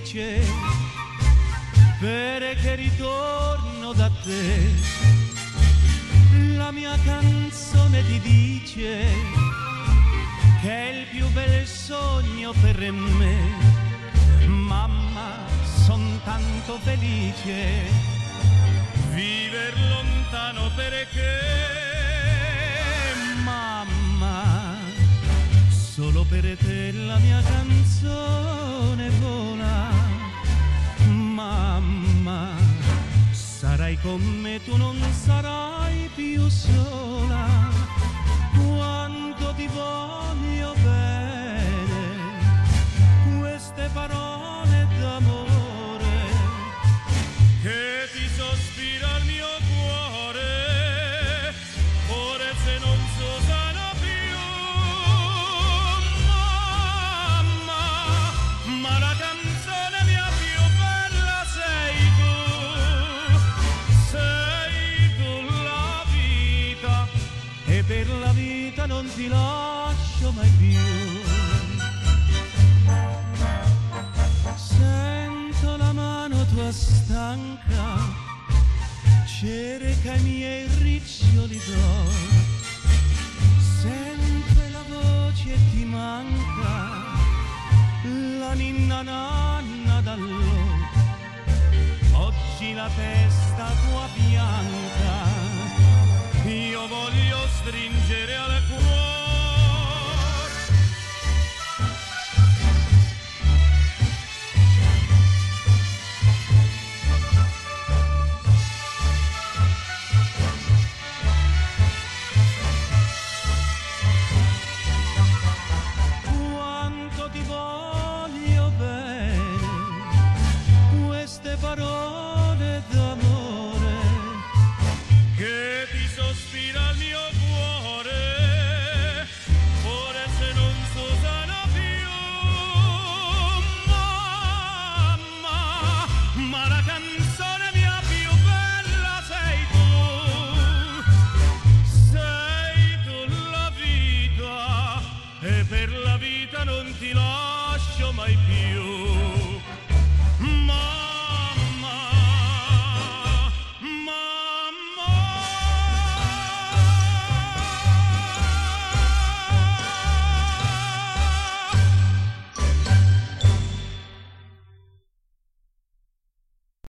felice perché ritorno da te. La mia canzone ti dice che è il più bel sogno per me. Mamma, son tanto felice viver lontano perché, mamma, solo per te la mia canzone vola. Mamma, sarai con me, tu non sarai più sola. Quanto ti voglio bene, queste parole d'amore che ti sospira il mio cuore, forse non so sana più. Mamma, ma la canzone mia più bella sei tu la vita, e per la vita non ti lascio mai più. Sento la mano tua stanca, cerca i miei riccioli d'oro, sempre la voce ti manca, la ninna nanna d'allora. Oggi la testa tua bianca io voglio stringere al cuore. Quanto ti voglio bene, queste parole d'amore che ti sospira il mio cuore, forse non so sana più. Mamma, ma la canzone mia più bella sei tu la vita, e per la vita non ti lascio mai più.